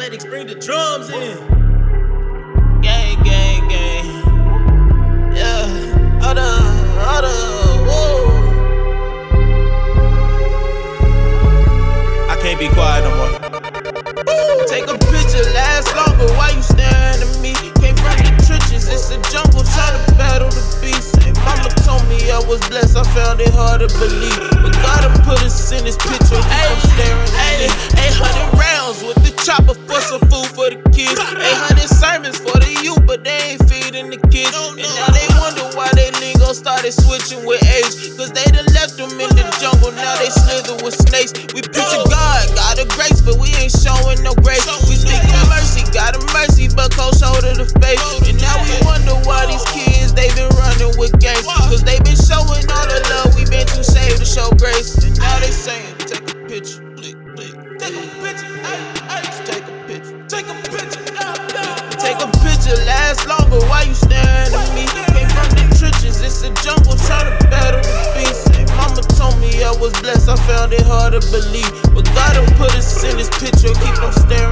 Atlantic, bring the drums in. Gang, gang, gang. Yeah, hold up, whoa. I can't be quiet no more. Take a picture, last longer. Why you staring at me? Came from the trenches, it's a jungle trying to battle the beast. And mama told me I was blessed, I found it hard to believe. But God done put us in this picture, keep them staring at me. 800 rounds with the chopper for some food for the kids. 800 sermons for the youth, but they ain't feeding the kids. And now they wonder why they lingo started switching with age. Cause they done left them in the jungle, now they slither with snakes. We preaching God a grace, but we ain't showing no grace. We speaking mercy, got a mercy, but cold shoulder to face. And now we wonder why these kids, they been running with gangs. Cause they been showing all the love, we been too saved to show grace. And now they saying, take a picture, blick, blick. Take a picture, take a picture. Take a picture, take a picture, last longer, why you staring at me? Came from the trenches, it's a jungle trying to battle the beast. And mama told me I was blessed, I found it hard to believe. But God done put us in this picture, keep them staring.